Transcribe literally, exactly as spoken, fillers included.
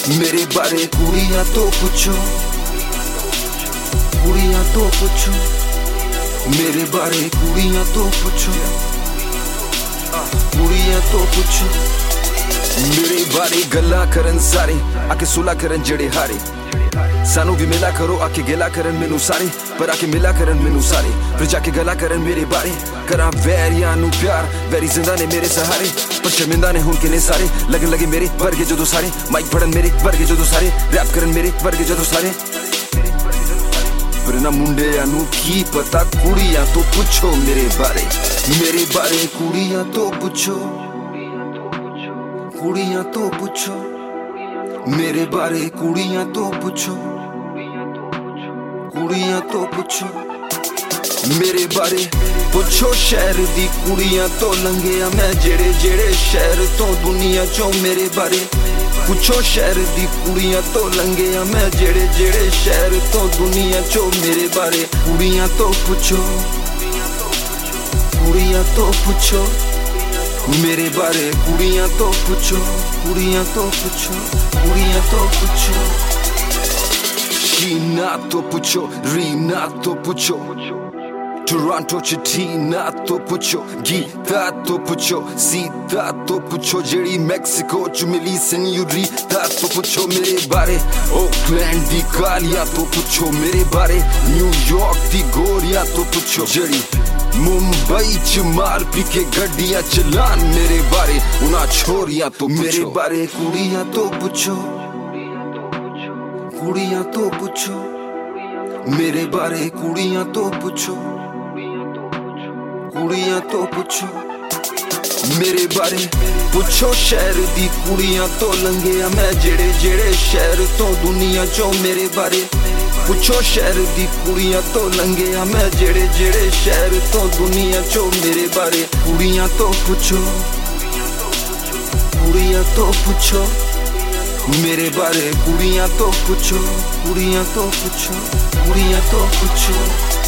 मेरे बारे कुड़ियां तो पुछो, कुड़ियां तो पुछो, मेरे बारे कुड़ियां तो पुछो, कुड़ियां तो पुछो। मेरे बारे गल्ला करन सारे आके सुला करन जड़े हारे, सानू भी मिला करो आके गिला करन मैनू सारे, पर आके मिला करन मैनू सारे, फिर जाके गला करन मेरे बारे। करा वैरियां नू प्यार, वैरी जिंदा ने मेरे सहारे, पर शर्मिंदा ने हुन के ने सारे। लगन लगे मेरे वर्गे जो दो सारे, माइक फड़न मेरे वर्गे जो दो सारे, रैप करन मेरे वर्गे जो दो सारे। पर ना मुंडियां नू की पता, कुड़ियां तो पुछो मेरे बारे, मेरे बारे कुड़ियां तो पुछो, कुड़ियां तो पुछो, मेरे बारे कुड़ियां तो पुछो, कुड़ियां तो पुछो। मेरे बारे पुछो शहर दी कुड़ियां तो लंघिया मैं, जेड़े जेड़े शहर तो दुनिया चो। मेरे बारे पुछो शहर दी कुड़ियां तो लंघिया मैं, जेड़े जेड़े शहर तो दुनिया चो। मेरे बारे कुड़ियां तो पुछो, कुड़ियां तो पुछो, मेरे बारे कुड़ियां तो पुछो, कुड़ियां तो पुछो, कुड़ियां तो पुछो। शीना तो पुछो, रीना तो पुछो, टोरंटो च टीना तो पुछो, गीता तो पुछो, सीता तो पुछो, जेड़ी मैक्सिको च मिली सेन्योरिटा तो पुछो। मेरे बारे ओकलैंड दी कालियां तो पुछो, मेरे बारे न्यूयॉर्क दी गोरियां तो पुछो, जेड़ी मुंबई च मार पी के गड्डियां चलान। मेरे बारे उना छोरियां तो पुछो, मेरे बारे कुड़ियां तो पुछो, कुड़ियां तो पुछो, मेरे बारे कुड़ियां तो पुछो, कुड़ियां तो पुछो। मेरे बारे पुछो शहर दी कुड़ियां तो लंघिया मैं, जेड़े जेड़े शहर तो दुनिया चो। मेरे बारे पुछो शहर दी कुड़ियां तो लंघिया मैं, जेड़े जेड़े शहर तो दुनिया चो। मेरे बारे कुड़ियां तो पुछो, कुड़ियां तो पुछो, मेरे बारे कुड़ियां तो पुछो, कुड़ियां तो पुछो, कुड़ियां तो पुछो।